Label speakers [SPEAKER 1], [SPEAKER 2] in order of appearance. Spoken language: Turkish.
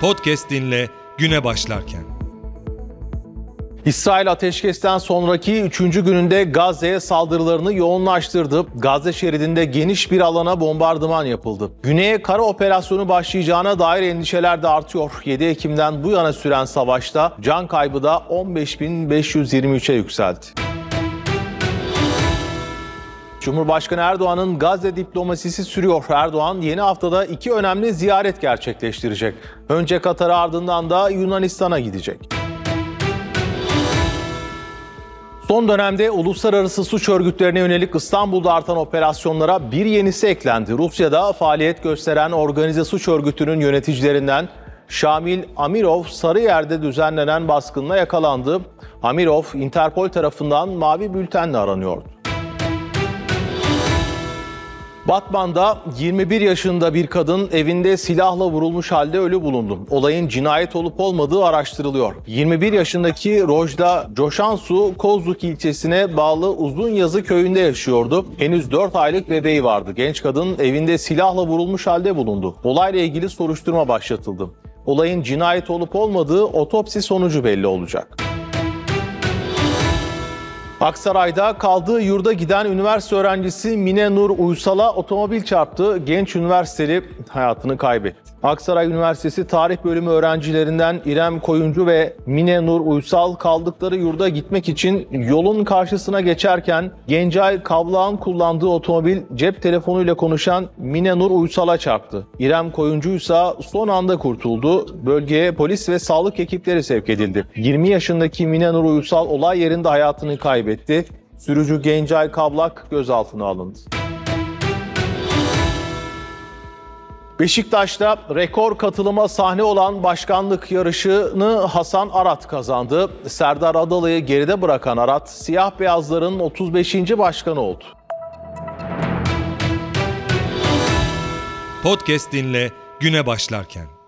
[SPEAKER 1] Podcast dinle güne başlarken.
[SPEAKER 2] İsrail ateşkesten sonraki 3. gününde Gazze'ye saldırılarını yoğunlaştırdı. Gazze şeridinde geniş bir alana bombardıman yapıldı. Güney'e kara operasyonu başlayacağına dair endişeler de artıyor. 7 Ekim'den bu yana süren savaşta can kaybı da 15.523'e yükseldi. Cumhurbaşkanı Erdoğan'ın Gazze diplomasisi sürüyor. Erdoğan yeni haftada 2 önemli ziyaret gerçekleştirecek. Önce Katar'a, ardından da Yunanistan'a gidecek. Son dönemde uluslararası suç örgütlerine yönelik İstanbul'da artan operasyonlara bir yenisi eklendi. Rusya'da faaliyet gösteren organize suç örgütünün yöneticilerinden Şamil Amirov, Sarıyer'de düzenlenen baskınla yakalandı. Amirov, Interpol tarafından mavi bültenle aranıyordu. Batman'da 21 yaşında bir kadın evinde silahla vurulmuş halde ölü bulundu. Olayın cinayet olup olmadığı araştırılıyor. 21 yaşındaki Rojda Coşansu, Kozluk ilçesine bağlı Uzunyazı köyünde yaşıyordu. Henüz 4 aylık bebeği vardı. Genç kadın evinde silahla vurulmuş halde bulundu. Olayla ilgili soruşturma başlatıldı. Olayın cinayet olup olmadığı otopsi sonucu belli olacak. Aksaray'da kaldığı yurda giden üniversite öğrencisi Mine Nur Uysal'a otomobil çarptı. Genç üniversiteli hayatını kaybetti. Aksaray Üniversitesi Tarih Bölümü öğrencilerinden İrem Koyuncu ve Mine Nur Uysal kaldıkları yurda gitmek için yolun karşısına geçerken Gencay Kavlağ'ın kullandığı otomobil cep telefonuyla konuşan Mine Nur Uysal'a çarptı. İrem Koyuncu ise son anda kurtuldu. Bölgeye polis ve sağlık ekipleri sevk edildi. 20 yaşındaki Mine Nur Uysal olay yerinde hayatını kaybetti. Sürücü Gencay Kavlak gözaltına alındı. Beşiktaş'ta rekor katılıma sahne olan başkanlık yarışını Hasan Arat kazandı. Serdar Adalı'yı geride bırakan Arat, siyah beyazların 35. başkanı oldu.
[SPEAKER 1] Podcast dinle güne başlarken.